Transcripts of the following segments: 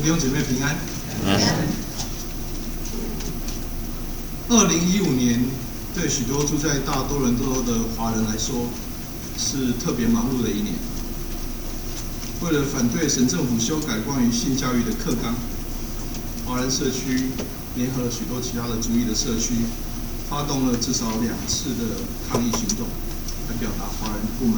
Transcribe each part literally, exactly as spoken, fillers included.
弟兄姐妹平安。 嗯。 二零一五年对许多住在大多伦多的华人来说是特别忙碌的一年。为了反对省政府修改关于性教育的课纲，华人社区联合了许多其他的族裔的社区，发动了至少两次的抗议行动，来表达华人的不满。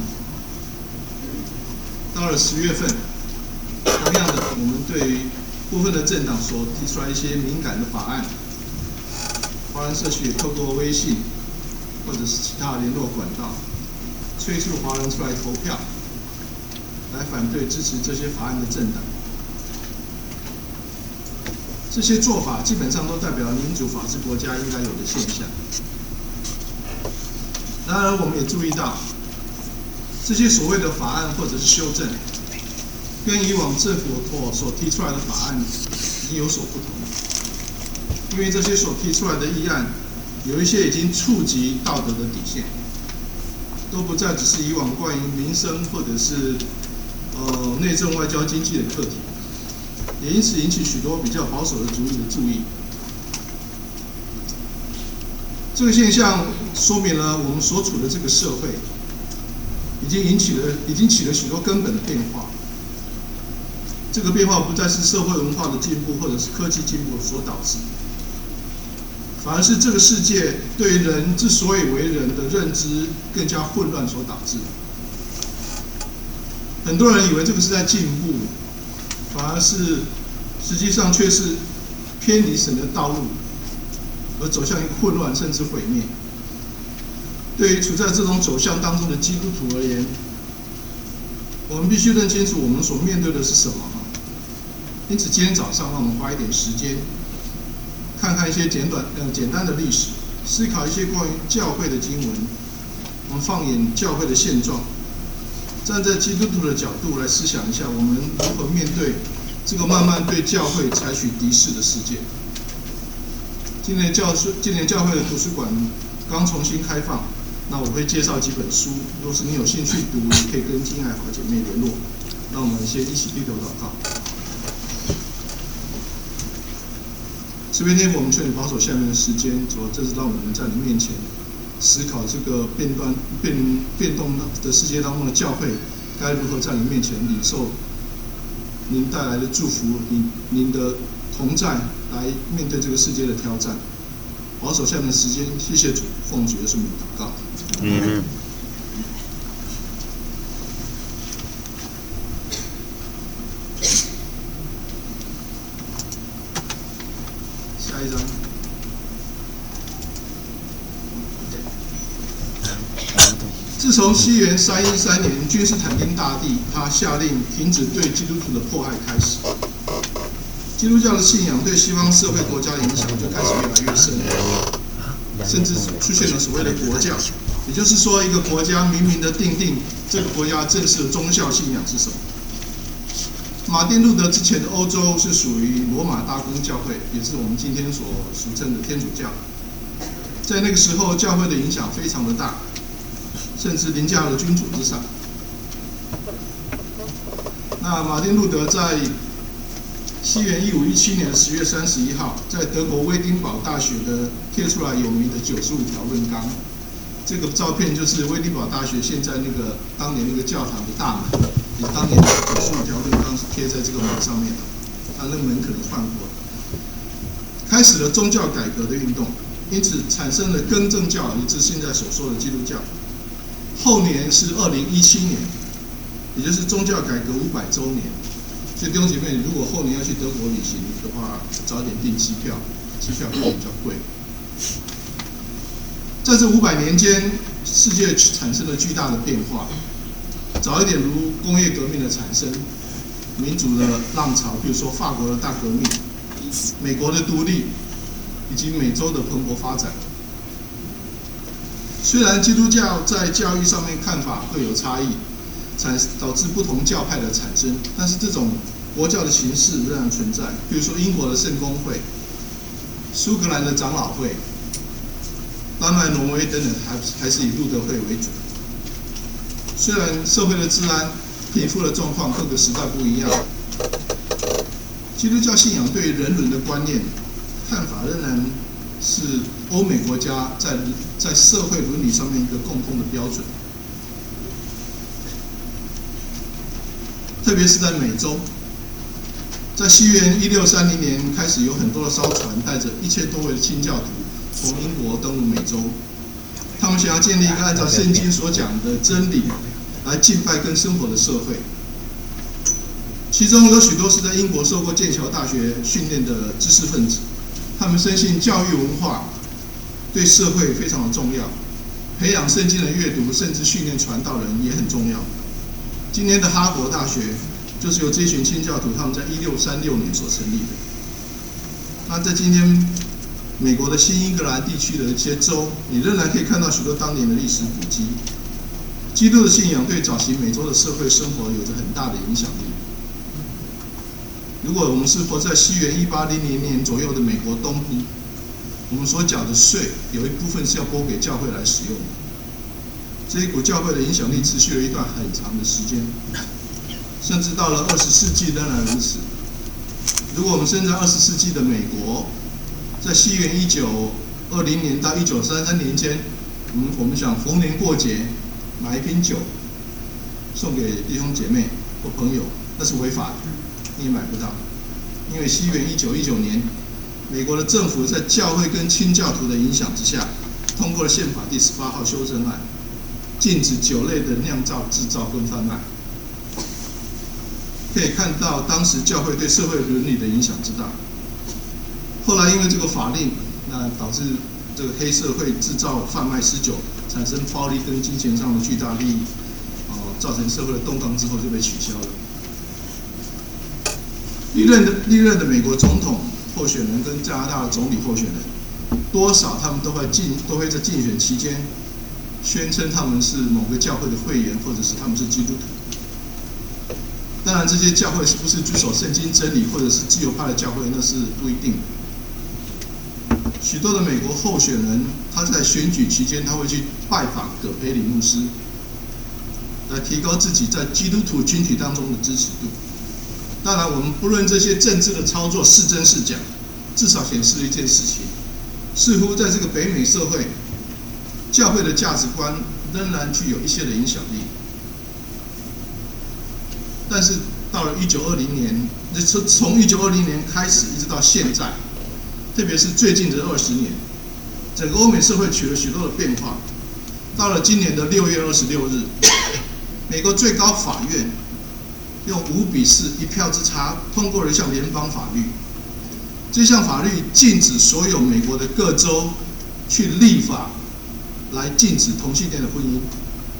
到了十月份，同样的，我们对于部分的政党所提出来一些敏感的法案，华人社区也透过微信或者是其他联络管道，催促华人出来投票，来反对支持这些法案的政党。这些做法基本上都代表了民主法治国家应该有的现象。然而，我们也注意到，这些所谓的法案或者是修正，跟以往政府所所提出来的法案已经有所不同。因为这些所提出来的议案，有一些已经触及道德的底线，都不再只是以往关于民生或者是呃内政、外交、经济的课题，也因此引起许多比较保守的族裔的注意。这个现象说明了我们所处的这个社会，已经引起了已经起了许多根本的变化。这个变化不再是社会文化的进步或者是科技进步所导致，反而是这个世界对人之所以为人的认知更加混乱所导致。很多人以为这个是在进步，反而是实际上却是偏离神的道路，而走向一个混乱甚至毁灭。对于处在这种走向当中的基督徒而言，我们必须认清楚我们所面对的是什么。因此，今天早上让我们花一点时间，看看一些简短呃简单的历史，思考一些关于教会的经文。我们放眼教会的现状，站在基督徒的角度来思想一下，我们如何面对这个慢慢对教会采取敌视的世界。今年教书，今年教会的图书馆刚重新开放，那我会介绍几本书，如果是你有兴趣读，也可以跟金爱好姐妹联络。那我们先一起低头祷告。这边天父，我们求你保守下面的时间，主要这是让我们在你面前思考这个变端变变动的世界当中的教会该如何在你面前领受您带来的祝福，您您的同在来面对这个世界的挑战。保守下面的时间，谢谢主，奉主耶稣名祷告。嗯。下一张。自从西元三一三年君士坦丁大帝他下令停止对基督徒的迫害开始，基督教的信仰对西方社会国家的影响就开始越来越深，甚至出现了所谓的国教，也就是说，一个国家明明的定定这个国家正式的宗教信仰是什么。马丁路德之前的欧洲是属于罗马大公教会，也是我们今天所俗称的天主教。在那个时候，教会的影响非常的大，甚至凌驾了君主之上。那马丁路德在西元一五一七年十月三十一号，在德国威丁堡大学的贴出来有名的九十五条论纲。这个照片就是威丁堡大学现在那个当年那个教堂的大门，也当年的九十五条论纲是贴在这个门上面的，它那个门可能换过了。开始了宗教改革的运动，因此产生了更正教，也就是现在所说的基督教。后年是二零一七年，也就是宗教改革五百周年。所以弟兄姐妹，如果后年要去德国旅行的话，早点订机票，机票可能比较贵。在这五百年间，世界产生了巨大的变化。早一点如工业革命的产生，民主的浪潮，比如说法国的大革命、美国的独立，以及美洲的蓬勃发展。虽然基督教在教育上面看法会有差异，产导致不同教派的产生，但是这种国教的形式仍然存在。比如说英国的圣公会、苏格兰的长老会、丹麦、挪威等等，还还是以路德会为主。虽然社会的治安、贫富的状况各个时代不一样， 基督教信仰对于人伦的观念看法，仍然是欧美国家在在社会伦理上面一个共通的标准。特别是在美洲，在西元一六三零年开始，有很多的商船带着一千多位的清教徒从英国登陆美洲，他们想要建立一个按照圣经所讲的真理来敬拜跟生活的社会。其中有许多是在英国受过剑桥大学训练的知识分子，他们深信教育文化对社会非常的重要，培养圣经的阅读，甚至训练传道人也很重要。今天的哈佛大学就是由这群清教徒他们在一六三六年所成立的。那在今天美国的新英格兰地区的一些州，你仍然可以看到许多当年的历史古迹。基督的信仰对早期美洲的社会生活有着很大的影响力。如果我们是活在西元一八零零年左右的美国东部，我们所缴的税有一部分是要拨给教会来使用的。这一股教会的影响力持续了一段很长的时间，甚至到了二十世纪仍然如此。如果我们生在二十世纪的美国，在西元一九二零年到一九三三年间，嗯，我们想逢年过节买一瓶酒送给弟兄姐妹或朋友，那是违法的，你也买不到。因为西元一九一九年，美国的政府在教会跟清教徒的影响之下，通过了宪法第十八号修正案，禁止酒类的酿造、制造跟贩卖。可以看到当时教会对社会伦理的影响之大。后来因为这个法令，那导致这个黑社会制造、贩卖私酒，产生暴利跟金钱上的巨大利益，哦，造成社会的动荡之后就被取消了。历任的历任的美国总统候选人跟加拿大的总理候选人，多少他们都会竞都会在竞选期间宣称他们是某个教会的会员，或者是他们是基督徒。当然，这些教会是不是遵守圣经真理，或者是自由派的教会，那是不一定的。许多的美国候选人，他在选举期间，他会去拜访葛培理牧师，来提高自己在基督徒群体当中的支持度。当然，我们不论这些政治的操作是真是假，至少显示了一件事情：似乎在这个北美社会，教会的价值观仍然具有一些的影响力。但是到了一九二零年，从一九二零年开始一直到现在，特别是最近这二十年，整个欧美社会取了许多的变化。到了今年的六月二十六日，美国最高法院用五比四一票之差通过了一项联邦法律。这项法律禁止所有美国的各州去立法来禁止同性恋的婚姻。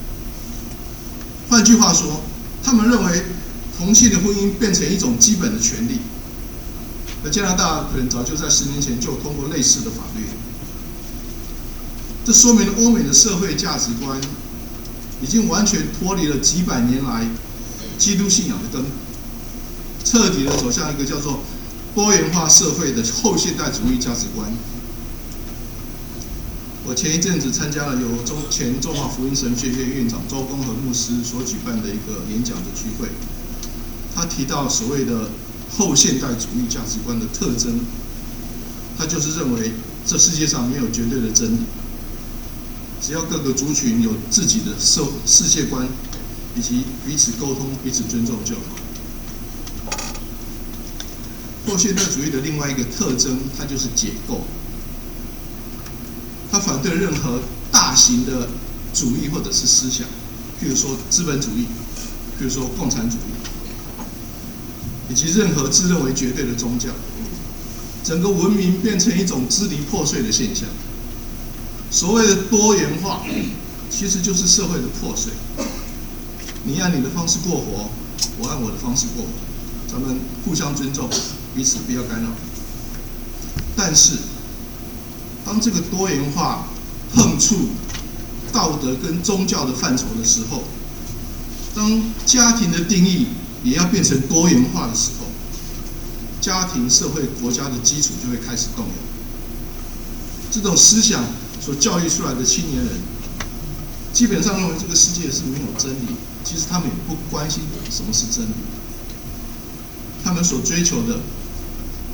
换句话说，他们认为同性的婚姻变成一种基本的权利。而加拿大可能早就在十年前就通过类似的法律。这说明了欧美的社会价值观已经完全脱离了几百年来基督信仰的根，彻底的走向一个叫做多元化社会的后现代主义价值观。我前一阵子参加了由中前中华福音神学院院长周公和牧师所举办的一个演讲的聚会，他提到所谓的后现代主义价值观的特征，他就是认为这世界上没有绝对的真理，只要各个族群有自己的社世界观，以及彼此沟通、彼此尊重就好。后现代主义的另外一个特征，它就是解构。他反对任何大型的主义或者是思想，譬如说资本主义，譬如说共产主义，以及任何自认为绝对的宗教。整个文明变成一种支离破碎的现象。所谓的多元化，其实就是社会的破碎。你按你的方式过活，我按我的方式过活，咱们互相尊重，彼此不要干扰。但是，当这个多元化碰触道德跟宗教的范畴的时候，当家庭的定义也要变成多元化的时候，家庭、社会、国家的基础就会开始动摇。这种思想所教育出来的青年人，基本上认为这个世界是没有真理，其实他们也不关心什么是真理。他们所追求的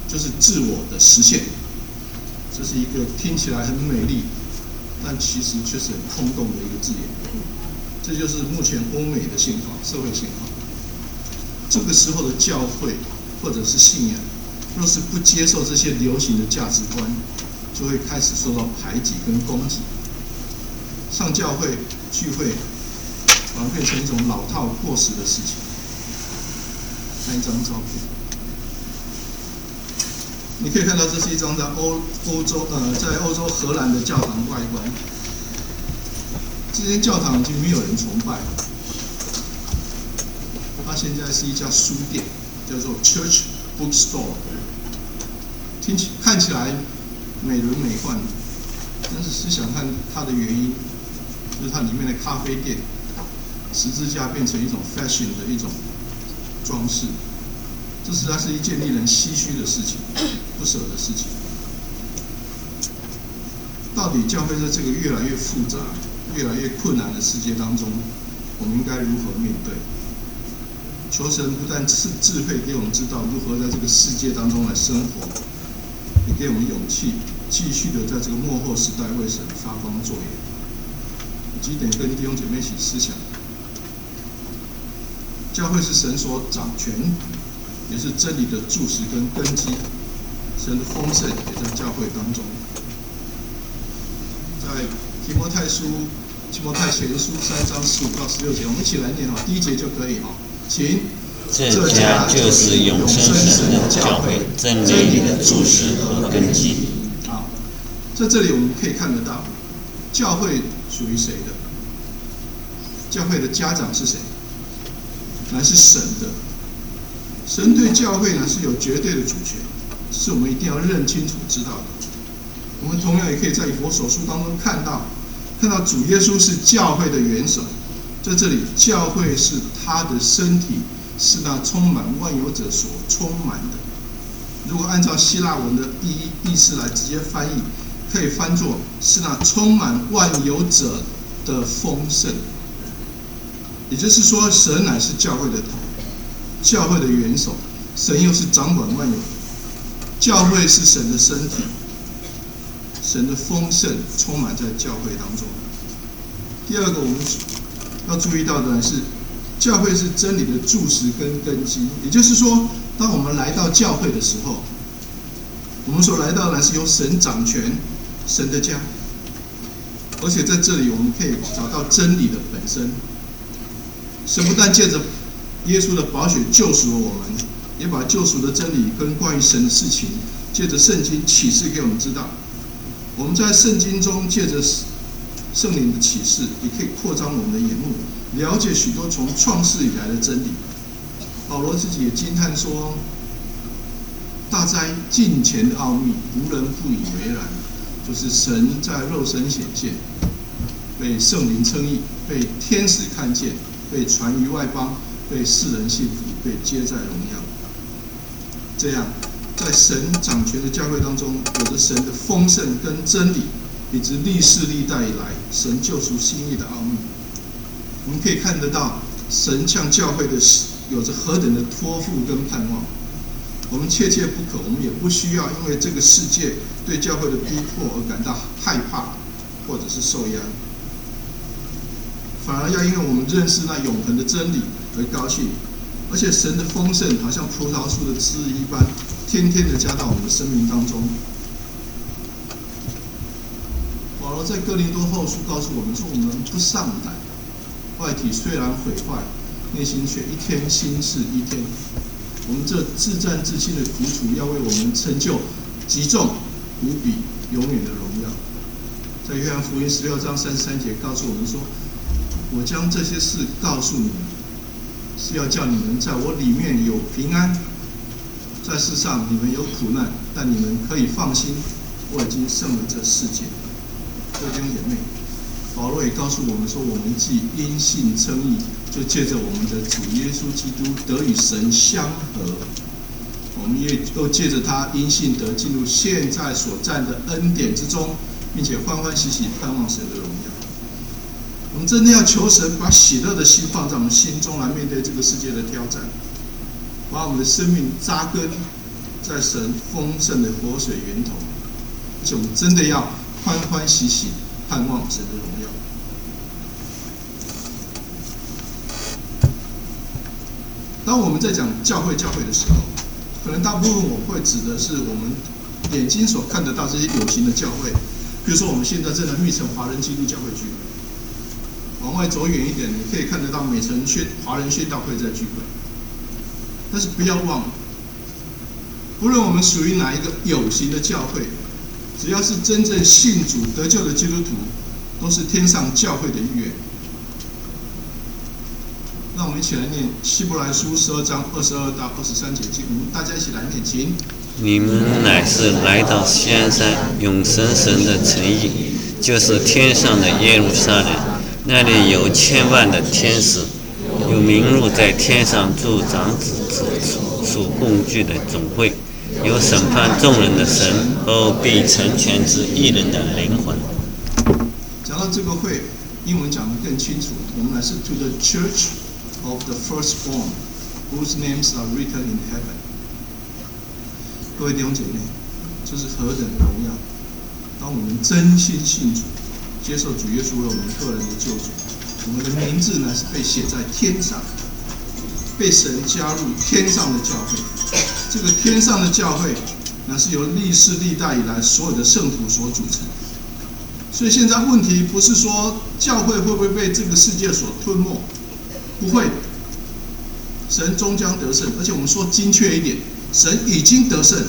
就是自我的实现。这是一个听起来很美丽，但其实却是很空洞的一个字眼。这就是目前欧美的信号，社会信号。这个时候的教会或者是信仰，若是不接受这些流行的价值观，就会开始受到排挤跟攻击。上教会聚会，反而变成一种老套过时的事情。看一张照片，你可以看到这是一张在欧欧洲呃在欧洲荷兰的教堂外观。这间教堂已经没有人崇拜了，它现在是一家书店，叫做 Church Bookstore。听起看起来美轮美奂，但是思想看它的原因，就是它里面的咖啡店，十字架变成一种 fashion 的一种装饰，这实在是一件令人唏嘘的事情，不舍的事情。到底教会在这个越来越复杂、越来越困难的世界当中，我们应该如何面对？求神不但赐智慧给我们知道如何在这个世界当中来生活，也给我们勇气，继续的在这个末后时代为神发光作盐。几点跟弟兄姐妹一起思想：教会是神所掌权，也是真理的柱石跟根基。神的丰盛也在教会当中。在提摩太书、提摩太前书三章十五到十六节，我们一起来念哈，第一节就可以哈，请。 这家就是永生神的教会，真理的柱石和根基。 好，在这里我们可以看得到，教会属于谁的？教会的家长是谁？乃是神的。神对教会呢是有绝对的主权，是我们一定要认清楚知道的。我们同样也可以在以弗所书当中看到，看到主耶稣是教会的元首，在这里教会是他的身体。是那充满万有者所充满的。如果按照希腊文的意义意思来直接翻译，可以翻作是那充满万有者的丰盛。也就是说，神乃是教会的头，教会的元首，神又是掌管万有的。教会是神的身体，神的丰盛充满在教会当中。第二个，我们要注意到的是，教会是真理的柱石跟根基，也就是说，当我们来到教会的时候，我们所来到的是由神掌权、神的家，而且在这里我们可以找到真理的本身。神不但借着耶稣的宝血救赎了我们，也把救赎的真理跟关于神的事情，借着圣经启示给我们知道。我们在圣经中借着圣灵的启示，也可以扩张我们的眼目，了解许多从创世以来的真理。保罗自己也惊叹说：“大哉近前的奥秘，无人不以为然。”就是神在肉身显现，被圣灵称义，被天使看见，被传于外邦，被世人信服，被接在荣耀。这样，在神掌权的教会当中，有着神的丰盛跟真理，以及历世历代以来神救赎心意的奥秘。我们可以看得到，神向教会的有着何等的托付跟盼望。我们切切不可，我们也不需要因为这个世界对教会的逼迫而感到害怕，或者是受压，反而要因为我们认识那永恒的真理而高兴。而且神的丰盛好像葡萄树的枝一般，天天的加到我们的生命当中。保罗在哥林多后书告诉我们说：“我们不丧胆，外体虽然毁坏，内心却一天新似一天。我们这自战自亲的苦楚，要为我们成就极重无比永远的荣耀。”在约翰福音十六章三十三节告诉我们说：“我将这些事告诉你们，是要叫你们在我里面有平安。在世上你们有苦难，但你们可以放心，我已经胜了这世界。”各位弟兄姐妹，保罗也告诉我们说，我们既因信称义，就借着我们的主耶稣基督得与神相合，我们也又借着他因信得进入现在所占的恩典之中，并且欢欢喜喜盼望神的荣耀。我们真的要求神把喜乐的心放在我们心中，来面对这个世界的挑战，把我们的生命扎根在神丰盛的活水源头，而且我们真的要欢欢喜喜盼望神的荣耀。当我们在讲教会教会的时候，可能大部分我会指的是我们眼睛所看得到这些有形的教会，比如说我们现在正在密城华人基督教会聚会，往外走远一点，你可以看得到美城宣华人宣道会在聚会。但是不要忘了，不论我们属于哪一个有形的教会，只要是真正信主得救的基督徒，都是天上教会的一员。让我们一起来念希伯来书十二章二十二到二十三节经文，大家一起来念，请。 你们乃是来到锡安山永生神的城邑，就是天上的耶路撒冷，那里有千万的天使，有名录在天上诸长子子属共聚的总会，有审判众人的神和必成全之一人的灵魂。 讲到这个会，英文讲得更清楚，我们来是 to the church of the firstborn, whose names are written in heaven。 各位弟兄姐妹，这是何等的荣耀！当我们真心信主，接受主耶稣为我们个人的救主，我们的名字呢是被写在天上，被神加入天上的教会。这个天上的教会，那是由历世历代以来所有的圣徒所组成。所以现在问题不是说教会会不会被这个世界所吞没，不会，神终将得胜，而且我们说精确一点，神已经得胜。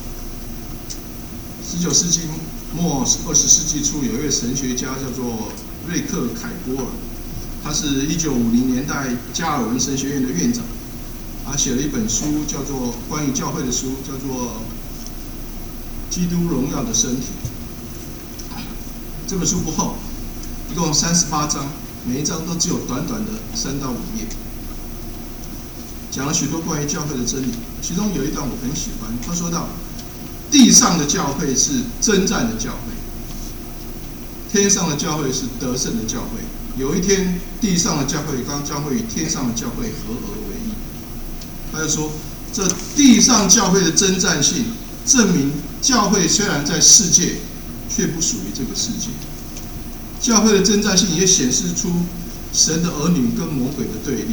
十九世纪末二十世纪初，有一位神学家叫做瑞克凯波尔，他是一九五零年代加尔文神学院的院长，他写了一本书，叫做关于教会的书，叫做《基督荣耀的身体》。这本书不厚，一共三十八章，每一章都只有短短的三到五页，讲了许多关于教会的真理。其中有一段我很喜欢，他说到，地上的教会是征战的教会，天上的教会是得胜的教会。有一天，地上的教会刚将会与天上的教会合而为一。他就说，这地上教会的征战性，证明教会虽然在世界，却不属于这个世界。教会的征战性也显示出神的儿女跟魔鬼的对立。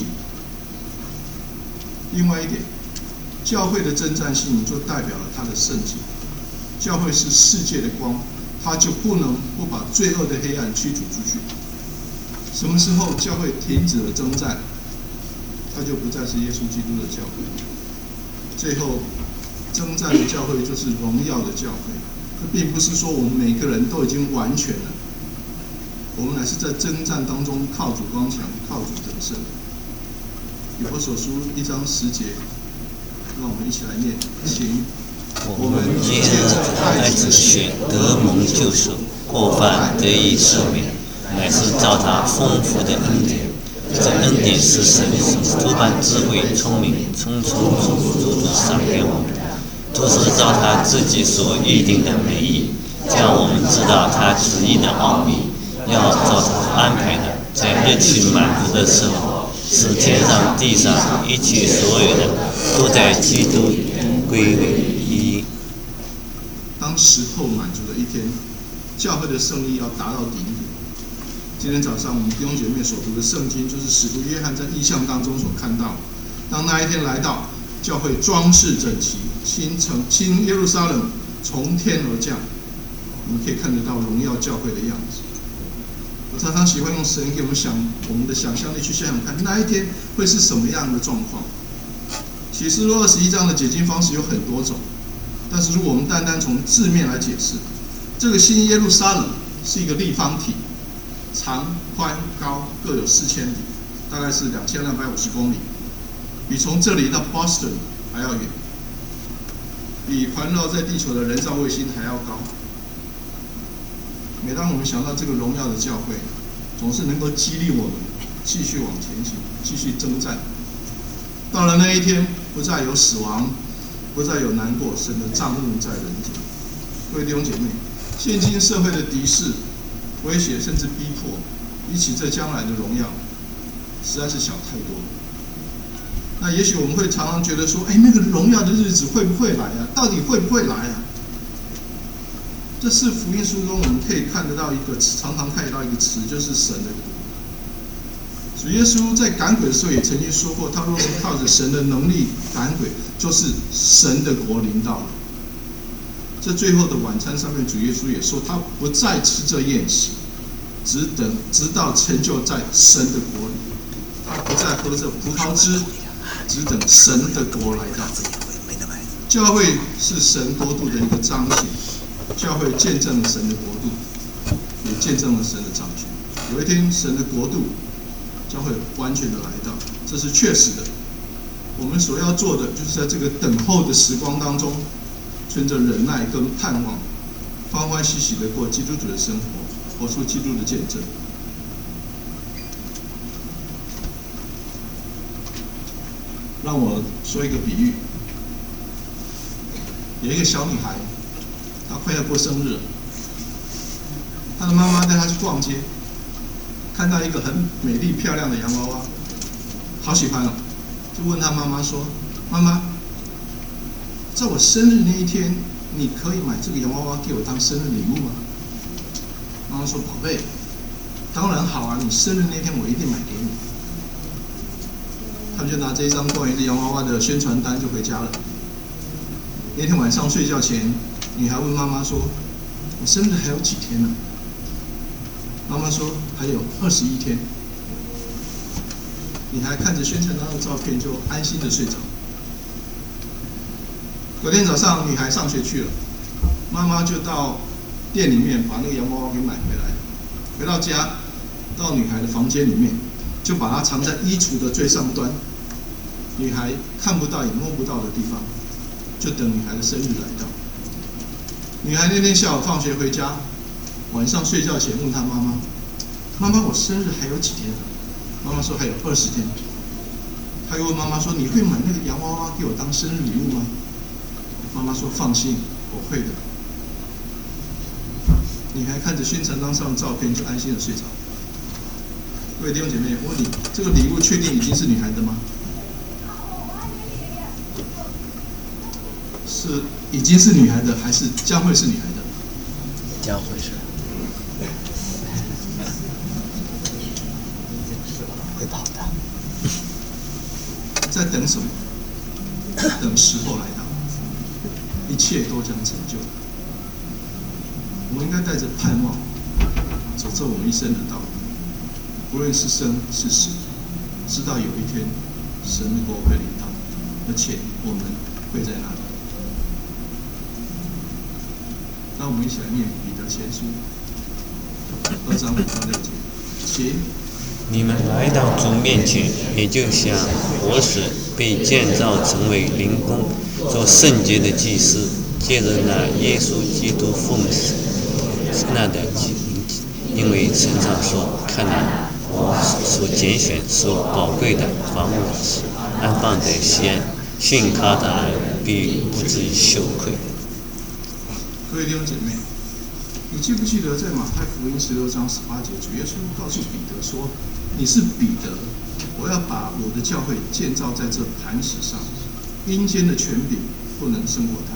另外一点，教会的征战性就代表了它的圣洁。教会是世界的光，它就不能不把罪恶的黑暗驱逐出去。什么时候教会停止了征战，它就不再是耶稣基督的教会。最后，征战的教会就是荣耀的教会。这并不是说我们每个人都已经完全了，我们乃是在征战当中靠主刚强，靠主得胜。以弗所书一章十节，让我们一起来念，请。 我们借着爱子血得蒙救赎，过犯得以赦免，乃是照他丰富的恩典。这恩典是神诸般智慧、聪明、充充足足地赏给我们。都是照他自己所预定的美意，叫我们知道他旨意的奥秘，要照他安排的，在日期满足的时候，使天上地上一切所有的都在基督归为一。 当时候满足的一天，教会的胜利要达到顶点。今天早上我们弟兄姐妹所读的圣经，就是使徒约翰在异象当中所看到，当那一天来到，教会装饰整齐，新城新耶路撒冷从天而降，我们可以看得到荣耀教会的样子。我常常喜欢用神给我们想我们的想象力去想想看，那一天会是什么样的状况。启示录二十一章的解经方式有很多种，但是如果我们单单从字面来解释，这个新耶路撒冷是一个立方体，长、宽、高各有四千里，大概是两千两百五十公里。比从这里到 Boston 还要远，比环绕在地球的人造卫星还要高。每当我们想到这个荣耀的教会，总是能够激励我们继续往前行，继续征战。到了那一天，不再有死亡，不再有难过，神的帐幕在人间。各位弟兄姐妹，现今社会的敌视、威胁甚至逼迫，比起这将来的荣耀，实在是小太多了。 那也许我们会常常觉得说，哎，那个荣耀的日子会不会来啊？到底会不会来啊？这是福音书中我们可以看得到一个常常看得到一个词，就是神的国。主耶稣在赶鬼的时候也曾经说过，他若是靠着神的能力赶鬼，就是神的国临到了。这最后的晚餐上面，主耶稣也说，他不再吃这宴席，只等直到成就在神的国里。他不再喝这葡萄汁，只等神的国来到。教会是神国度的一个彰显，教会见证了神的国度，也见证了神的掌权。有一天，神的国度将会完全的来到，这是确实的。我们所要做的，就是在这个等候的时光当中，存着忍耐跟盼望，欢欢喜喜的过基督徒的生活，活出基督的见证。让我说一个比喻，有一个小女孩，她快要过生日了，她的妈妈带她去逛街，看到一个很美丽漂亮的洋娃娃，好喜欢哦，就问她妈妈说：“妈妈，在我生日那一天，你可以买这个洋娃娃给我当生日礼物吗？”妈妈说：“宝贝，当然好啊，你生日那天我一定买给你。”他们就拿这一张关于这洋娃娃的宣传单就回家了。那天晚上睡觉前，女孩问妈妈说：“我生日还有几天呢？”妈妈说：“还有二十一天。”女孩看着宣传单的照片就安心的睡着。隔天早上，女孩上学去了，妈妈就到店里面把那个洋娃娃给买回来。回到家，到女孩的房间里面，就把它藏在衣橱的最上端，女孩看不到也摸不到的地方，就等女孩的生日来到。女孩那天下午放学回家，晚上睡觉前问她妈妈：“妈妈，我生日还有几天？”妈妈说：“还有二十天。”她又问妈妈说：“你会买那个洋娃娃给我当生日礼物吗？”妈妈说：“放心，我会的。”女孩看着宣传单上的照片，就安心的睡着。各位弟兄姐妹，我问你，这个礼物确定已经是女孩的吗？是已经是女孩的，还是将会是女孩的？ 将会是。会跑的。 在等什么？等时候来到，一切都将成就。我们应该带着盼望，走这我们一生的道路。无论是生是死，知道有一天神的国会临到，而且我们会在那里。让我们一起来念彼得前书二章五到六节。请你们来到主面前，也就像活石被建造成为灵宫，做圣洁的祭司，借着那耶稣基督奉那的祭，因为圣上说：“看哪。”我所拣选、所宝贵的房屋安放在西安，信他的人必不至于羞愧。 各位弟兄姐妹，你记不记得在马太福音十六章十八节，主耶稣告诉彼得说：“你是彼得，我要把我的教会建造在这磐石上，阴间的权柄不能胜过他。”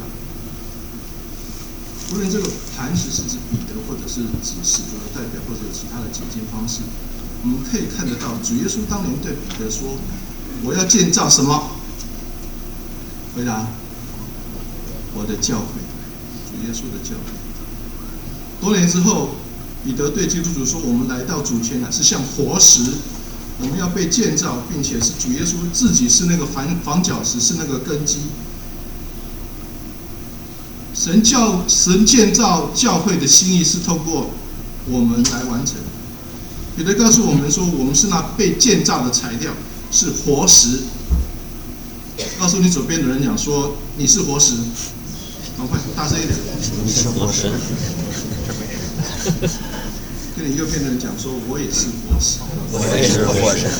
无论这个磐石是指彼得，或者是指使徒的代表，或者有其他的解经方式，我们可以看得到，主耶稣当年对彼得说：“我要建造什么？”回答：“我的教会。”主耶稣的教会。多年之后，彼得对基督徒说：“我们来到主前乃是像活石，我们要被建造，并且是主耶稣自己是那个房房角石，是那个根基。”神教神建造教会的心意是透过我们来完成。彼得告诉我们说，我们是那被建造的材料，是活石。告诉你左边的人讲说，你是活石。赶快大声一点。 你是活石。 跟你右边的人讲说，我也是活石。 我也是活石。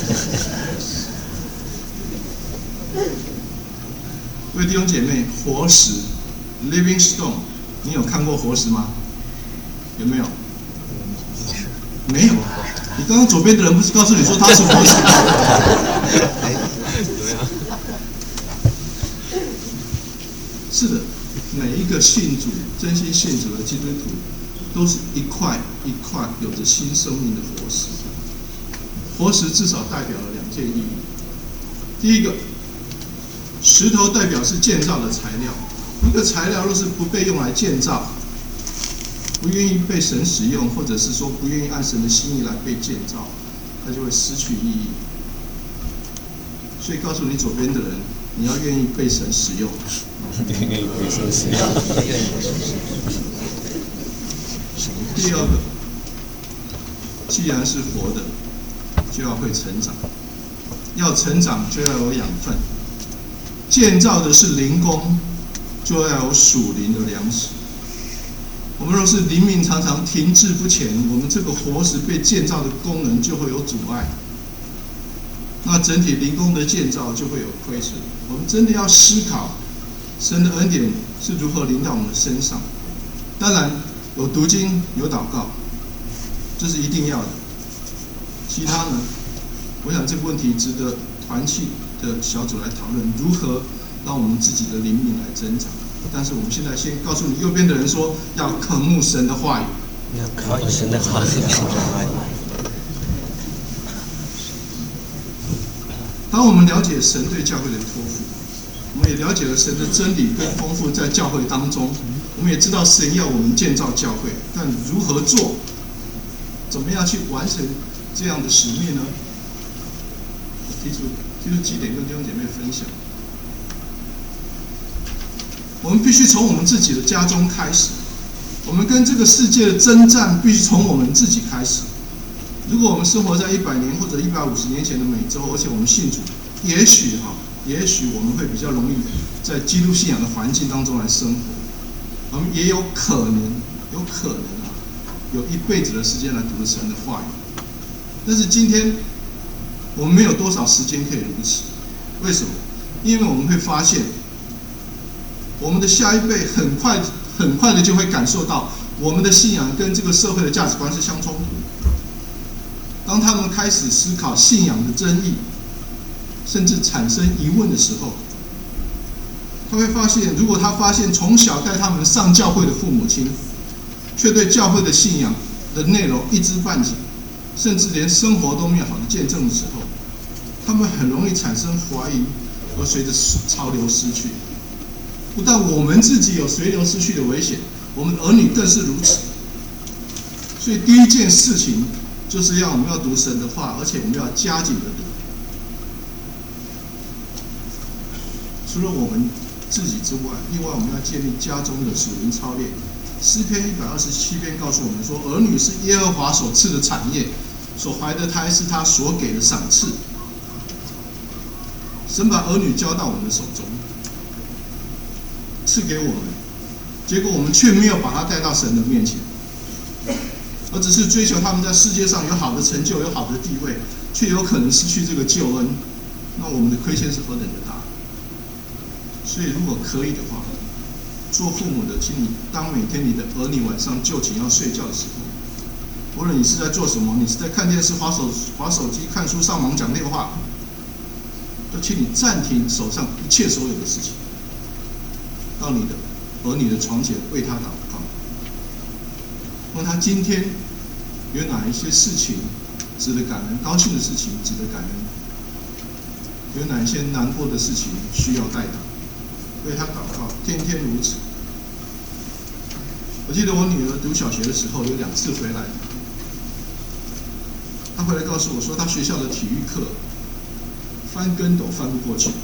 各位弟兄姐妹，活石 （living stone）， 你有看过活石吗？有没有？没有。你刚刚左边的人不是告诉你说他是活石？ 哎，怎么样？ 是的，每一个信主、真心信主的基督徒，都是一块一块有着新生命的活石。活石至少代表了两件意义。第一个，石头代表是建造的材料。一个材料若是不被用来建造，不愿意被神使用，或者是说不愿意按神的心意来被建造，它就会失去意义。所以告诉你左边的人，你要愿意被神使用。 愿意被神使用。 第二个，既然是活的，就要会成长，要成长就要有养分。建造的是灵宫，就要有属灵的粮食。我们若是灵命常常停滞不前，我们这个活石被建造的功能就会有阻碍，那整体灵宫的建造就会有亏损。我们真的要思考神的恩典是如何临到我们的身上。当然有读经有祷告，这是一定要的。其他呢，我想这个问题值得团契的小组来讨论，如何让我们自己的灵命来增长。但是我们现在先告诉你右边的人说，要渴慕神的话语， 要渴慕神的话语。 当我们了解神对教会的托付，我们也了解了神的真理跟丰富在教会当中，我们也知道神要我们建造教会，但如何做，怎么样去完成这样的使命呢？我提出提出几点跟弟兄姐妹分享。我们必须从我们自己的家中开始，我们跟这个世界的征战必须从我们自己开始。如果我们生活在一百年或者一百五十年前的美洲，而且我们信主，也许哈，也许我们会比较容易在基督信仰的环境当中来生活。我们也有可能，有可能啊，有一辈子的时间来读神的话语。但是今天我们没有多少时间可以如此。为什么？因为我们会发现，我们的下一辈很快很快的就会感受到我们的信仰跟这个社会的价值观是相冲突。当他们开始思考信仰的真义，甚至产生疑问的时候，他会发现，如果他发现从小带他们上教会的父母亲，却对教会的信仰的内容一知半解，甚至连生活都没有好的见证的时候，他们很容易产生怀疑，而随着潮流失去。不但我们自己有随流失去的危险，我们儿女更是如此。所以第一件事情就是要我们要读神的话，而且我们要加紧的读。除了我们自己之外，另外我们要建立家中的属灵操练。诗篇一百二十七篇告诉我们说，儿女是耶和华所赐的产业，所怀的胎是他所给的赏赐。神把儿女交到我们的手中，赐给我们，结果我们却没有把他带到神的面前，而只是追求他们在世界上有好的成就、有好的地位，却有可能失去这个救恩，那我们的亏欠是何等的大。所以如果可以的话，做父母的，请你当每天你的儿女晚上就寝要睡觉的时候，无论你是在做什么，你是在看电视、滑手滑手机、看书、上网、讲电话，都请你暂停手上一切所有的事情，到你的儿女的床前为他祷告，问他今天有哪一些事情值得感恩，高兴的事情值得感恩，有哪一些难过的事情需要代祷，为他祷告，天天如此。我记得我女儿读小学的时候有两次回来，她回来告诉我说，她学校的体育课翻跟斗翻不过去。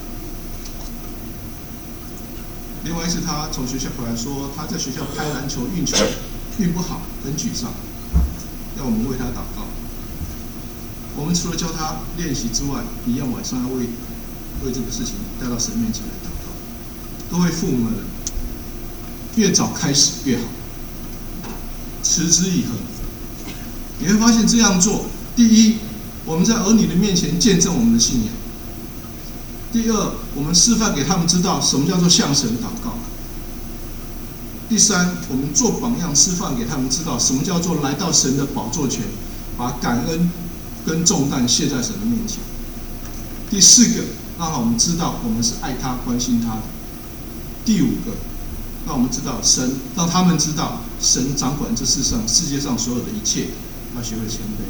另外一次，她从学校回来说，她在学校拍篮球、运球运不好，很沮丧，要我们为她祷告。我们除了教她练习之外，一样晚上要为为这个事情带到神面前来祷告。各位父母们，越早开始越好，持之以恒。你会发现这样做，第一，我们在儿女的面前见证我们的信仰；第二，我们示范给他们知道什么叫做向神祷告；第三，我们做榜样，示范给他们知道什么叫做来到神的宝座前，把感恩跟重担卸在神的面前；第四个，让我们知道我们是爱他、关心他的。 第五个，让我们知道神，让他们知道神掌管这世上世界上所有的一切，要学会谦卑。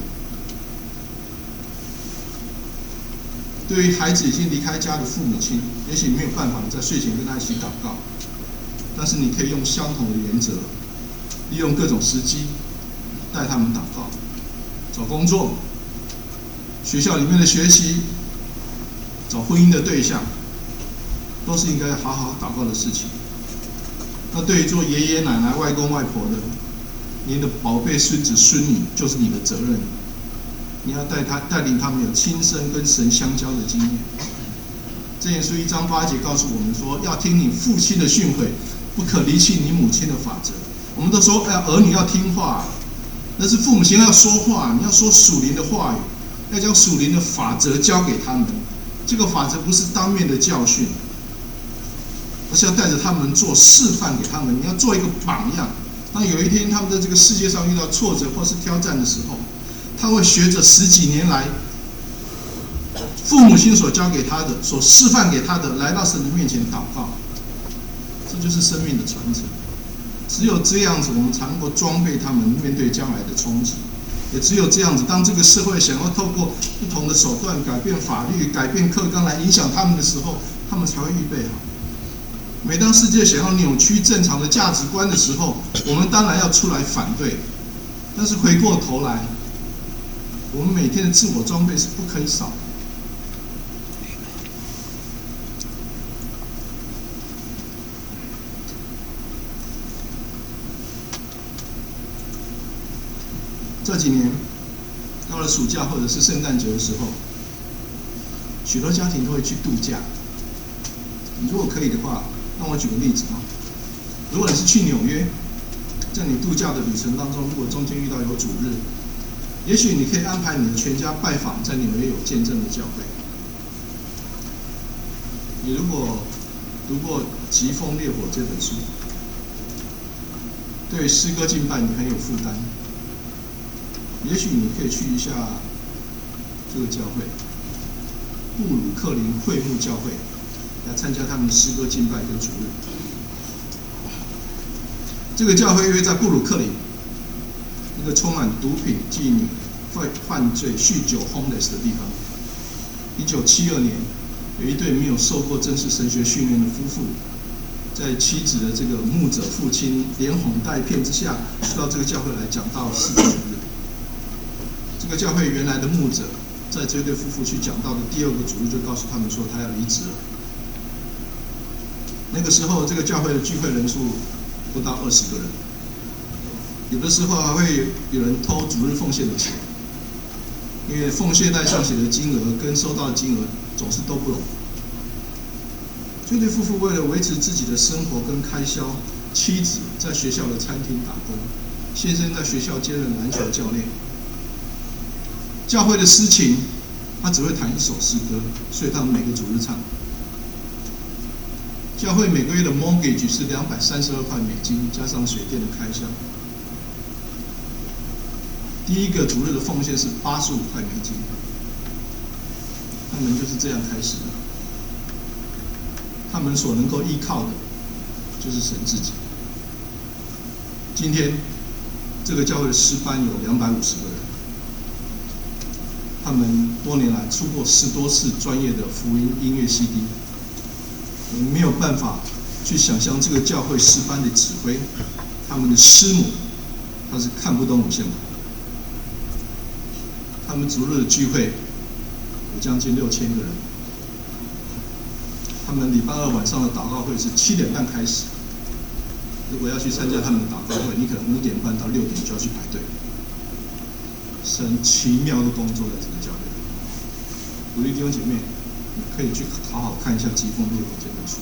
对于孩子已经离开家的父母亲，也许没有办法在睡前跟他一起祷告，但是你可以用相同的原则，利用各种时机带他们祷告。找工作、学校里面的学习、找婚姻的对象，都是应该好好祷告的事情。那对于做爷爷奶奶、外公外婆的，您的宝贝孙子孙女就是你的责任。你要带他带领他们有亲身跟神相交的经验。箴言书一章八节告诉我们说，要听你父亲的训诲，不可离弃你母亲的法则。我们都说，哎，儿女要听话，那是父母亲要说话，你要说属灵的话语，要将属灵的法则教给他们。这个法则不是当面的教训，而是要带着他们做示范给他们。你要做一个榜样。当有一天他们在这个世界上遇到挫折或是挑战的时候，他会学着十几年来父母亲所教给他的、所示范给他的，来到神的面前祷告。这就是生命的传承。只有这样子，我们才能够装备他们面对将来的冲击。也只有这样子，当这个社会想要透过不同的手段改变法律、改变课纲来影响他们的时候，他们才会预备好。每当世界想要扭曲正常的价值观的时候，我们当然要出来反对。但是回过头来，我们每天的自我装备是不可以少的。这几年到了暑假或者是圣诞节的时候，许多家庭都会去度假。如果可以的话，让我举个例子啊，如果你是去纽约，在你度假的旅程当中，如果中间遇到有主日，也许你可以安排你的全家拜访在纽约有见证的教会。你如果读过《疾风烈火》这本书，对诗歌敬拜你很有负担，也许你可以去一下这个教会——布鲁克林会幕教会，来参加他们的诗歌敬拜跟主日。这个教会约在布鲁克林，一个充满毒品、妓女、犯犯罪、酗酒、homeless 的地方。一九七二年，有一对没有受过正式神学训练的夫妇，在妻子的这个牧者父亲连哄带骗之下，去到这个教会来讲道四个主日。这个教会原来的牧者，在这对夫妇去讲道的第二个主日，就告诉他们说他要离职了。那个时候，这个教会的聚会人数不到二十个人，有的时候还会有人偷主日奉献的钱，因为奉献袋上写的金额跟收到的金额总是都不拢。这对夫妇为了维持自己的生活跟开销，妻子在学校的餐厅打工，先生在学校兼任篮球教练。教会的诗琴，他只会弹一首诗歌，所以他们每个主日唱。教会每个月的 mortgage 是两百三十二块美金，加上水电的开销。第一个主日的奉献是八十五块美金，他们就是这样开始的。他们所能够依靠的，就是神自己。今天，这个教会的诗班有两百五十个人，他们多年来出过十多次专业的福音音乐 C D。我们没有办法去想象这个教会诗班的指挥，他们的师母，他是看不懂五线谱。他们主日的聚会有将近六千个人。他们礼拜二晚上的祷告会是七点半开始。如果要去参加他们的祷告会，你可能五点半到六点就要去排队。神奇妙的工作在这个教会。鼓励弟兄姐妹，你可以去好好看一下《疾风烈火》这本书。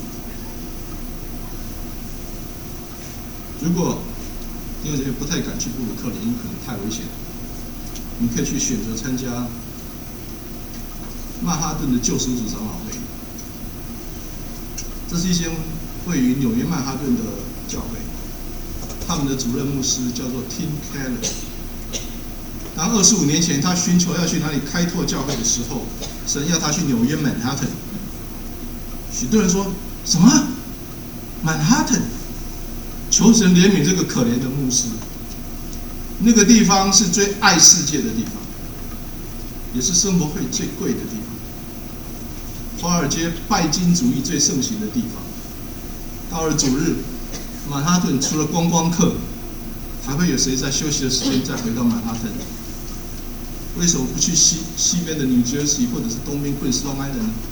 如果弟兄姐妹不太敢去布鲁克林，因为可能太危险，你可以去选择参加曼哈顿的救赎主长老会。这是一间位于纽约曼哈顿的教会，他们的主任牧师叫做 Tim Keller。当二十五年前他寻求要去哪里开拓教会的时候，神要他去纽约曼哈顿。许多人说什么？ 曼哈顿，求神怜悯这个可怜的牧师。那个地方是最爱世界的地方，也是生活费最贵的地方，华尔街拜金主义最盛行的地方。到了主日，曼哈顿除了观光客，还会有谁在休息的时间再回到曼哈顿？为什么不去西西边的 New Jersey 或者是东边 Queens Long Island 呢？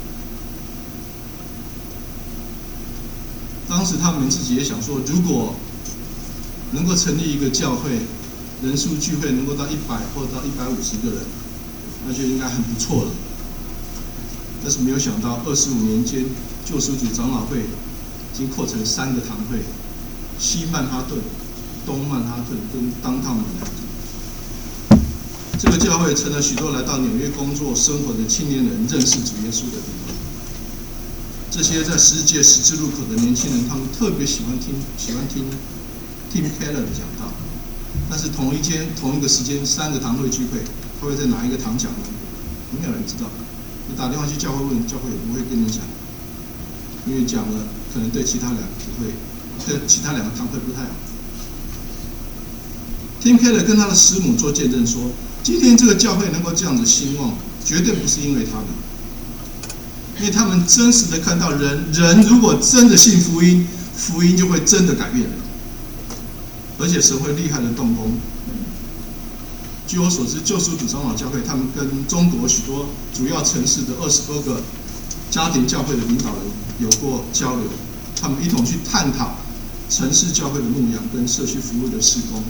当时他们自己也想说，如果能够成立一个教会，人数聚会能够到一百或到一百五十个人，那就应该很不错了。但是没有想到，二十五年间，救赎主长老会已经扩成三个堂会：西曼哈顿、东曼哈顿跟当趟曼哈顿。这个教会成了许多来到纽约工作生活的青年人认识主耶稣的地方。这些在世界十字路口的年轻人，他们特别喜欢听喜欢听 Tim Keller 的讲道。但是同一间同一个时间，三个堂会聚会，他会在哪一个堂讲呢？没有人知道。你打电话去教会问，教会也不会跟你讲，因为讲了可能对其他两个不会，对其他两个堂会不太好。Tim Keller 跟他的师母做见证说，今天这个教会能够这样子兴旺，绝对不是因为他们，因为他们真实的看到人，人如果真的信福音，福音就会真的改变人，而且神会厉害的动工。据我所知，救赎主长老教会他们跟中国许多主要城市的二十多个家庭教会的领导人有过交流，他们一同去探讨城市教会的牧养跟社区服务的事工。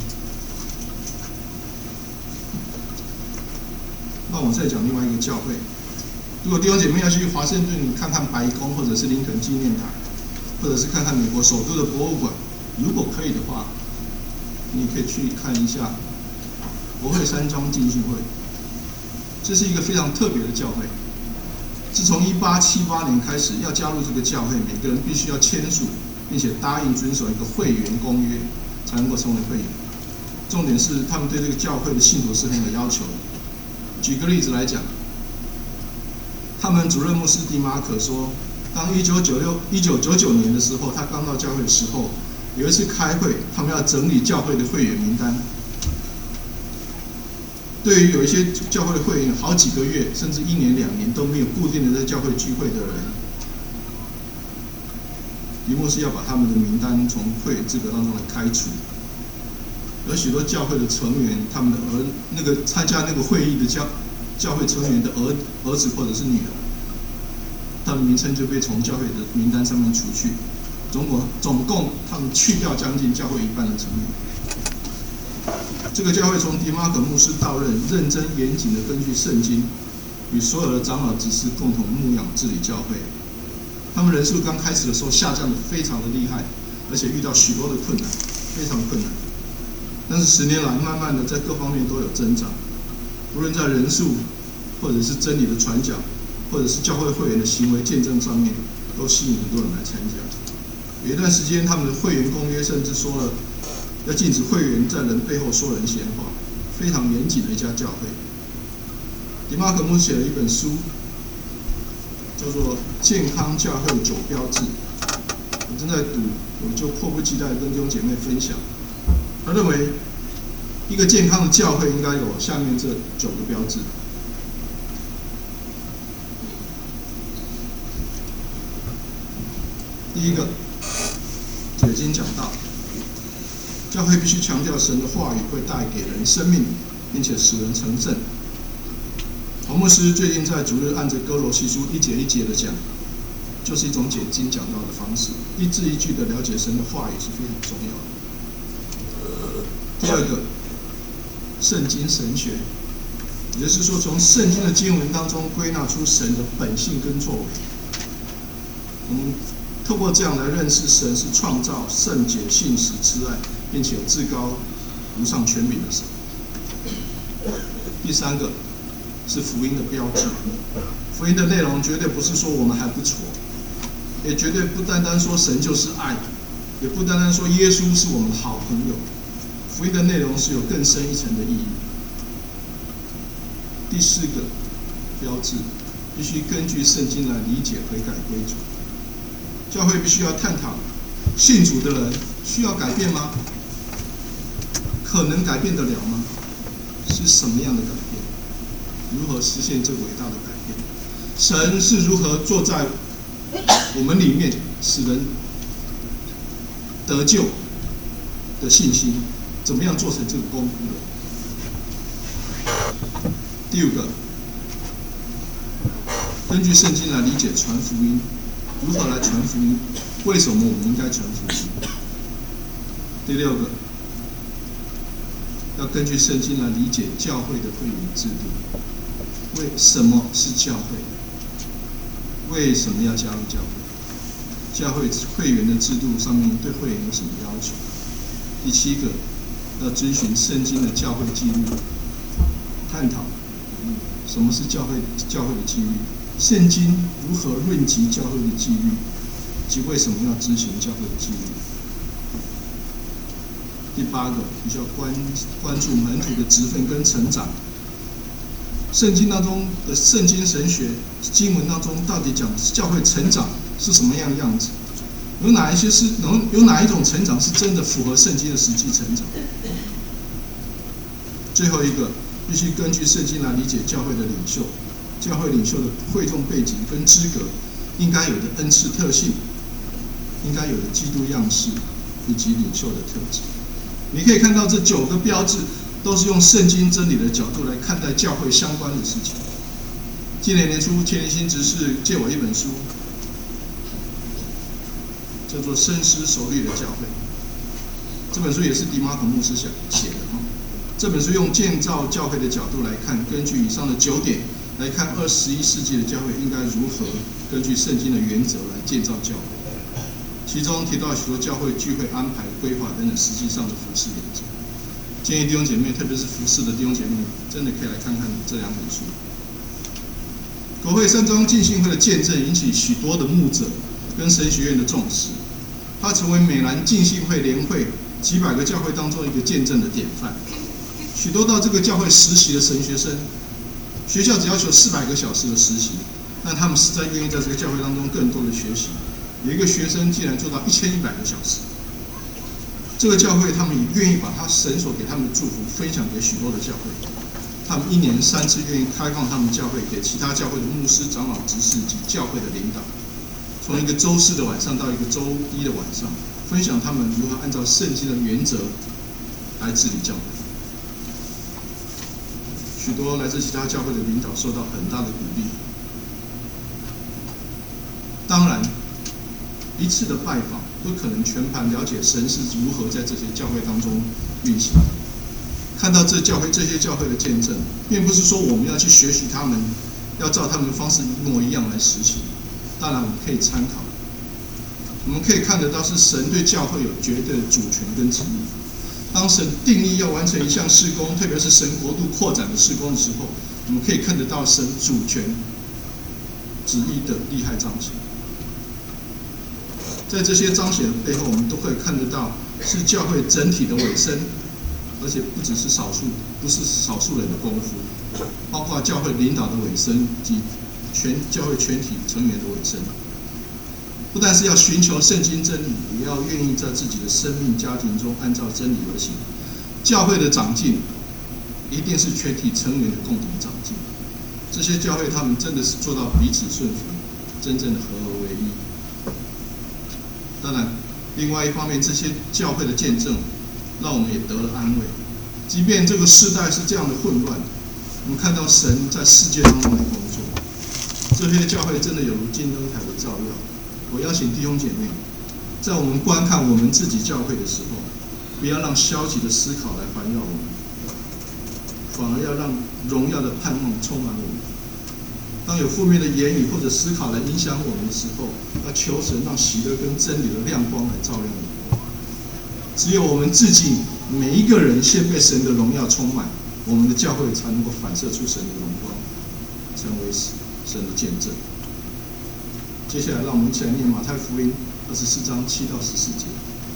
那我再讲另外一个教会，如果弟兄姐妹要去华盛顿看看白宫，或者是林肯纪念台，或者是看看美国首都的博物馆，如果可以的话，你可以去看一下国会山庄浸信会。这是一个非常特别的教会。自从一八七八年开始，要加入这个教会，每个人必须要签署，并且答应遵守一个会员公约，才能够成为会员。重点是，他们对这个教会的信徒是很有要求的。举个例子来讲，他们主任牧师迪马可说，当一九九六、一九九九年的时候，他刚到教会的时候，有一次开会，他们要整理教会的会员名单。对于有一些教会的会员，好几个月甚至一年两年都没有固定的在教会聚会的人，迪牧师要把他们的名单从会员资格当中来开除。有许多教会的成员，他们的儿那个参加那个会议的教教会成员的儿儿子或者是女儿，他们名称就被从教会的名单上面除去。总共总共他们去掉将近教会一半的成员。这个教会从迪马可牧师到任，认真严谨的根据圣经，与所有的长老执事共同牧养治理教会。他们人数刚开始的时候下降的非常的厉害，而且遇到许多的困难，非常困难。但是十年来，慢慢的在各方面都有增长，无论在人数，或者是真理的传讲，或者是教会会员的行为见证上面，都吸引很多人来参加。有一段时间，他们的会员公约甚至说了，要禁止会员在人背后说人闲话，非常严谨的一家教会。迪马可牧写了一本书，叫做《健康教会九标志》，我正在读，我就迫不及待跟弟兄姐妹分享。他认为，一个健康的教会应该有下面这九个标志。第一个，解经讲道，教会必须强调神的话语会带给人生命，并且使人成圣。黄牧师最近在主日按着哥罗西书一节一节的讲，就是一种解经讲道的方式，一字一句的了解神的话语是非常重要的。第二个，圣经神学，也就是说，从圣经的经文当中归纳出神的本性跟作为。我们透过这样来认识神是创造、圣洁、信实、慈爱，并且有至高无上权柄的神。第三个是福音的标志，福音的内容绝对不是说我们还不错，也绝对不单单说神就是爱，也不单单说耶稣是我们的好朋友。福音的内容是有更深一层的意义。第四个标志，必须根据圣经来理解悔改归主。教会必须要探讨信主的人需要改变吗？可能改变得了吗？是什么样的改变？如何实现这伟大的改变？神是如何坐在我们里面，使人得救的信心？怎么样做成这个功夫的？第五个，根据圣经来理解传福音，如何来传福音？为什么我们应该传福音？第六个，要根据圣经来理解教会的会员制度。为什么是教会？为什么要加入教会？教会会员的制度上面对会员有什么要求？第七个，要遵循圣经的教会纪律，探讨什么是教会教会的纪律，圣经如何论及教会的纪律，及为什么要执行教会的纪律。第八个，必须要关关注门徒的职分跟成长。圣经当中的圣经神学经文当中，到底讲教会成长是什么样的样子？有哪一些是能有哪一种成长是真的符合圣经的实际成长？最后一个，必须根据圣经来理解教会的领袖，教会领袖的会众背景跟资格，应该有的恩赐特性，应该有的基督样式，以及领袖的特质。你可以看到这九个标志都是用圣经真理的角度来看待教会相关的事情。今年年初，天灵心执事借我一本书，叫做《深思熟虑的教会》。这本书也是迪马可牧师写的哈。这本书用建造教会的角度来看，根据以上的九点来看，二十一世纪的教会应该如何根据圣经的原则来建造教会。其中提到许多教会聚会安排、规划等等实际上的服事原则。建议弟兄姐妹，特别是服事的弟兄姐妹，真的可以来看看这两本书。国会山庄浸信会的见证引起许多的牧者跟神学院的重视，它成为美兰浸信会联会几百个教会当中一个见证的典范。许多到这个教会实习的神学生，学校只要求四百个小时的实习，但他们实在愿意在这个教会当中更多的学习。有一个学生竟然做到一千一百个小时。这个教会他们也愿意把他神所给他们的祝福分享给许多的教会。他们一年三次愿意开放他们教会给其他教会的牧师、长老、执事及教会的领导，从一个周四的晚上到一个周一的晚上，分享他们如何按照圣经的原则来治理教会。许多来自其他教会的领导受到很大的鼓励。当然，一次的拜访不可能全盘了解神是如何在这些教会当中运行。看到这教会这些教会的见证，并不是说我们要去学习他们，要照他们的方式一模一样来实行。当然，我们可以参考。我们可以看得到，是神对教会有绝对的主权跟旨意。当神定义要完成一项事工，特别是神国度扩展的事工的时候，我们可以看得到神主权旨意的利害彰显。在这些彰显的背后，我们都可以看得到是教会整体的委身，而且不只是少数，不是少数人的功夫，包括教会领导的委身及全教会全体成员的委身。不但是要寻求圣经真理，也要愿意在自己的生命家庭中按照真理而行。教会的长进一定是全体成员的共同长进。这些教会他们真的是做到彼此顺服，真正的合而为一。当然，另外一方面，这些教会的见证让我们也得了安慰。即便这个世代是这样的混乱，我们看到神在世界当中的工作。这些教会真的有如金灯台的照耀。我邀请弟兄姐妹，在我们观看我们自己教会的时候，不要让消极的思考来环绕我们，反而要让荣耀的盼望充满我们。当有负面的言语或者思考来影响我们的时候，要求神让喜乐跟真理的亮光来照亮我们。只有我们自己每一个人先被神的荣耀充满，我们的教会才能够反射出神的荣光，成为神的见证。接下来，让我们一起来念马太福音二十四章七到十四节。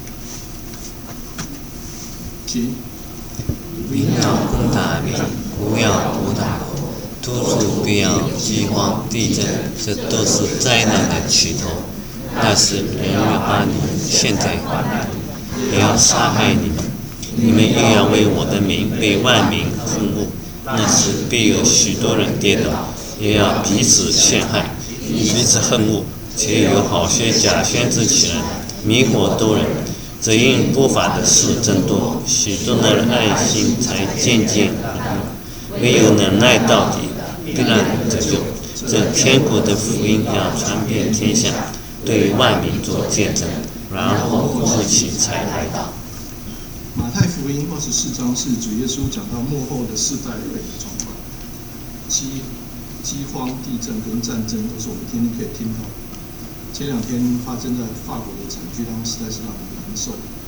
请。 民要攻打民，不要攻打国，突出必要饥荒、地震，这都是灾难的起头。 那时人要把你们陷在患难里，也要杀害你们。你们又要为我的名被万民恨恶，那时必有许多人跌倒，也要彼此陷害，彼此恨恶。且有好些假先知起来，迷惑多人。只因不法的事增多，许多人的爱心才渐渐冷漠。唯有忍耐到底，必然得救。这天国的福音要传遍天下，对万民做见证，然后末期才来到。 马太福音二十四章是主耶稣讲到末后的世代会的状况，饥饥荒、地震跟战争都是我们天天可以听到的。前两天发生在法国的惨剧，当实在是让人难受。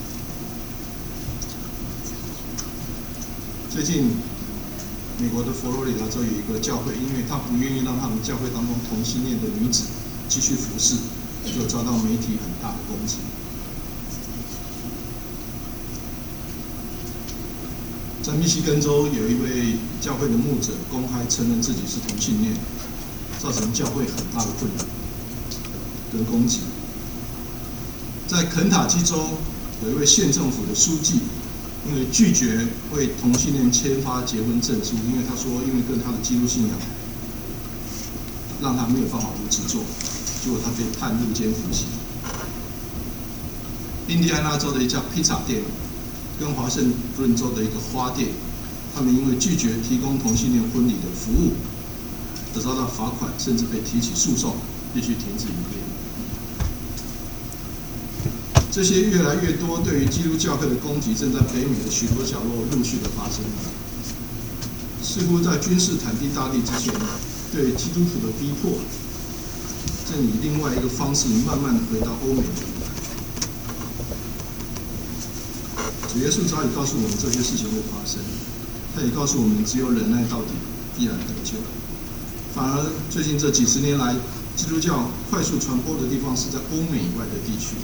最近，美国的佛罗里达州有一个教会，因为他不愿意让他们教会当中同性恋的女子继续服侍，就遭到媒体很大的攻击。在密西根州有一位教会的牧者公开承认自己是同性恋，造成教会很大的困扰跟攻击。在肯塔基州有一位县政府的书记，因为拒绝为同性恋签发结婚证书，因为他说因为跟他的基督信仰让他没有办法如此做，结果他被判入监服刑。印第安纳州的一家披萨店跟华盛顿州的一个花店，他们因为拒绝提供同性恋婚礼的服务，而遭到罚款，甚至被提起诉讼，必须停止营业。这些越来越多对于基督教会的攻击，正在北美的许多角落陆续的发生。似乎在君士坦丁大帝之前，对基督徒的逼迫，正以另外一个方式慢慢的回到欧美的舞台。主耶稣早已告诉我们这些事情会发生，他也告诉我们，只有忍耐到底，必然得救。反而最近这几十年来，基督教快速传播的地方是在欧美以外的地区，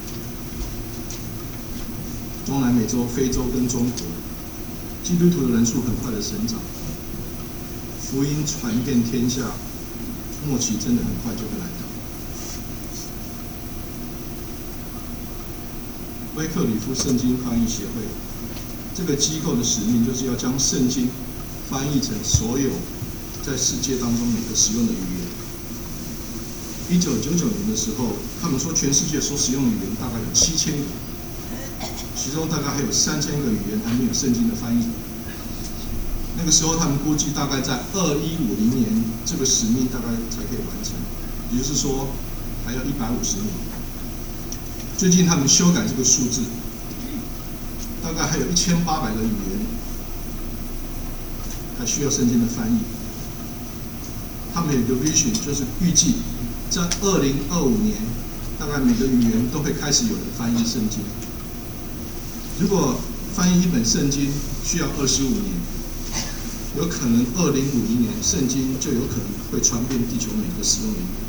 中南美洲、非洲跟中国，基督徒的人数很快的成长，福音传遍天下，末期真的很快就会来到。威克里夫圣经翻译协会这个机构的使命，就是要将圣经翻译成所有在世界当中每个使用的语言。一九九九年的时候，他们说全世界所使用的语言大概有七千个，其中大概还有三千个语言还没有圣经的翻译。那个时候他们估计大概在二一五零年，这个使命大概才可以完成，也就是说还要一百五十年。最近他们修改这个数字，大概还有一千八百个语言还需要圣经的翻译。他们有一个 vision， 就是预计在二零二五年，大概每个语言都会开始有人翻译圣经。如果翻译一本圣经需要二十五年，有可能二零五零年圣经就有可能会传遍地球每个使用的语言。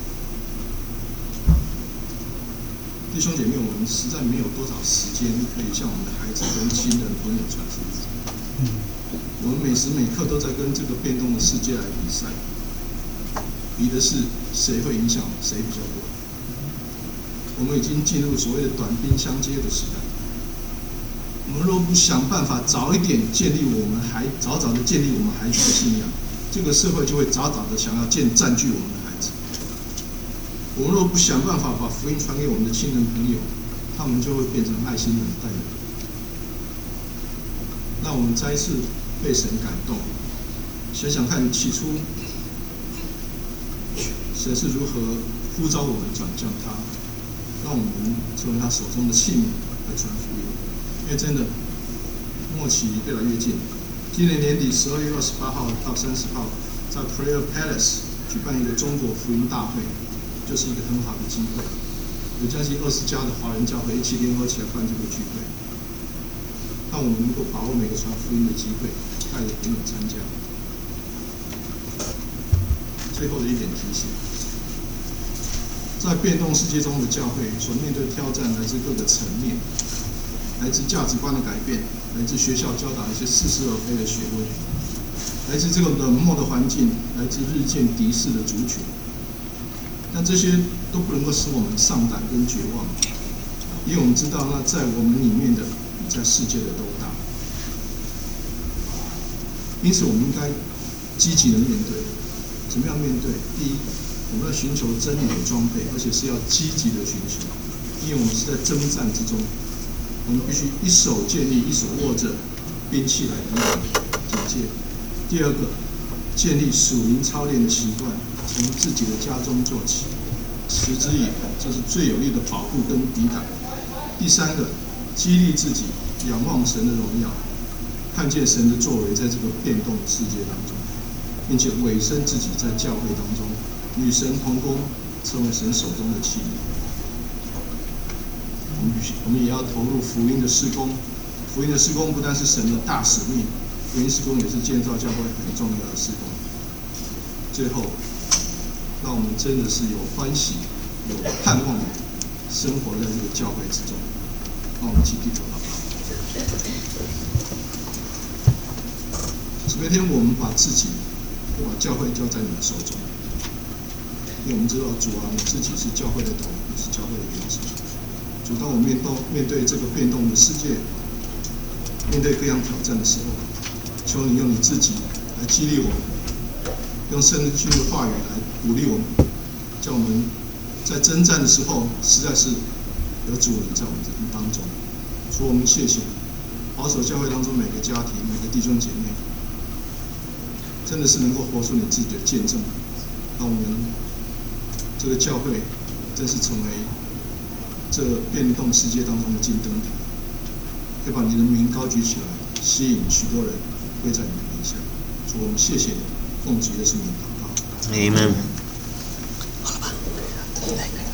弟兄姐妹，我们实在没有多少时间可以向我们的孩子跟亲人朋友传福音。我们每时每刻都在跟这个变动的世界来比赛，比的是谁会影响谁比较多。我们已经进入所谓的短兵相接的时代。我们若不想办法早一点建立我们孩，早早的建立我们孩子的信仰，这个社会就会早早的想要建占据我们的孩子。我们若不想办法把福音传给我们的亲人朋友，他们就会变成爱心冷淡的人。那我们再一次被神感动，想想看，起初神是如何呼召我们转向他，让我们成为他手中的器皿来传福音。因为真的末期越来越近，今年年底十二月二十八号到三十号，在 Prayer Palace 举办一个中国福音大会，就是一个很好的机会。有将近二十家的华人教会一起联合起来办这个聚会，让我们能够把握每个传福音的机会，带着朋友参加。最后的一点提醒，在变动世界中的教会所面对的挑战来自各个层面。来自价值观的改变，来自学校教导一些似是而非的学问，来自这个冷漠的环境，来自日渐敌视的族群。 但这些都不能够使我们丧胆跟绝望，因为我们知道，那在我们里面的比在世界的都大。因此，我们应该积极的面对。怎么样面对？第一，我们要寻求真理的装备，而且是要积极的寻求，因为我们是在征战之中，我们必须一手建立，一手握着兵器来抵挡警戒。第二个，建立属灵操练的习惯，从自己的家中做起，持之以恒，这是最有力的保护跟抵挡。第三个，激励自己仰望神的荣耀，看见神的作为在这个变动的世界当中，并且委身自己在教会当中与神同工，成为神手中的器皿。我们必须，我们也要投入福音的事工。福音的事工不但是神的大使命，福音事工也是建造教会很重要的事工。最后，让我们真的是有欢喜、有盼望的生活在这个教会之中。让我们一起低头祷告。每天我们把自己、把教会交在你的手中，因为我们知道主啊，你自己是教会的头，也是教会的元首。主，当我们面对面对这个变动的世界，面对各样挑战的时候，求你用你自己来激励我们，用圣经的话语来鼓励我们，叫我们在征战的时候，实在是有主你在我们当中。主，我们谢谢你，保守教会当中每个家庭、每个弟兄姐妹，真的是能够活出你自己的见证，让我们这个教会真是成为这变动世界当中的金灯台，可以把你的名高举起来，吸引许多人归在你的名下。主，我们谢谢你，奉主耶稣名祷告。 阿门。 好了吧。